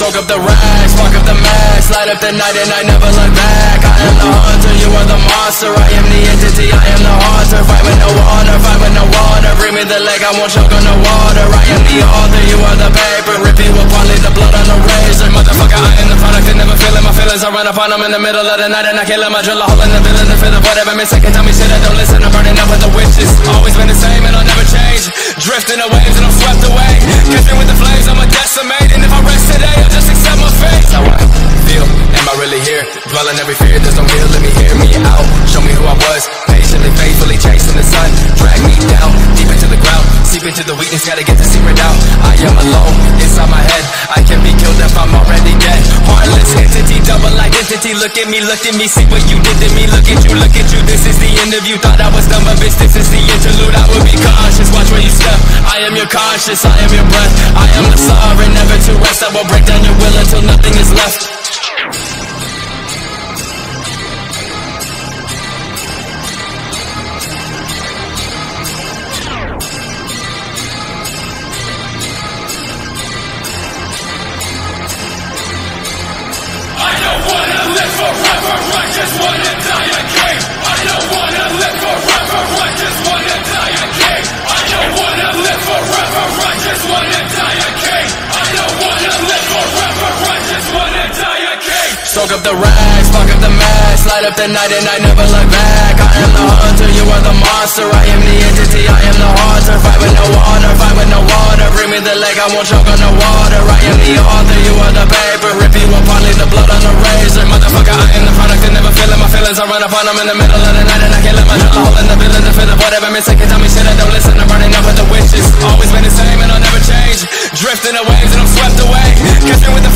Soak up the rags, fuck up the max, light up the night and I never look back. I am the hunter, you are the monster. I am the entity, I am the haunter. Fight with no water, fight with no water. Bring me the leg, I won't choke on the water. I am the author, you are the paper. Rip you apart, leave the blood on the razor. Motherfucker, I am the product and never feeling my feelings. I run up on them in the middle of the night and I kill them. I drill a hole in the villain to fill up whatever mid-second. Tell me shit, I don't listen, I'm burning up with the witches. Always been the same and I'll never change. Drifting the waves and I'm swept away. Catch me with the flames, I'ma decimate. And if I rest today, I'll just accept my fate. How I feel, am I really here? Dwelling every fear, there's no heal, let me hear me out. Show me who I was, patiently, faithfully chasing the sun. Drag me down, deep into the ground. Seep into the weakness, gotta get the secret out. I am alone, inside my head. I can be killed if I'm already dead. Heartless entity, double identity. Look at me, see what you did to me. Look at you, this is the end of you. Thought I was done, but bitch, this is the interlude. I will be cautious, watch where you step. I am your conscience, I am your breath. I am the sovereign, never to rest. I will break down your will until nothing is left. I don't wanna live forever, I just wanna die a king. I don't wanna live forever, I just wanna die a king. I don't wanna live forever, I just wanna die a king. I don't wanna live forever, I just wanna die a king. Soak up the rags, fuck up the max, light up the night and I never look back. I am the hunter, you are the monster. I am the entity, I am the haunter. Fight with no water, fight with no water. Bring me the leg, I won't choke on the water. I am the author, you are the paper. Rip you apart, leave the blood on the razor. Motherfucker, I am the product and never feeling my feelings. I run up on them in the middle of the night and I can't let my drill a hole in the villain to fill up whatever mid-second. Tell me shit, I don't listen, I'm burning up with the witches. Always been the same and I'll never change. Drifting the waves and I'm swept away. Catch me with the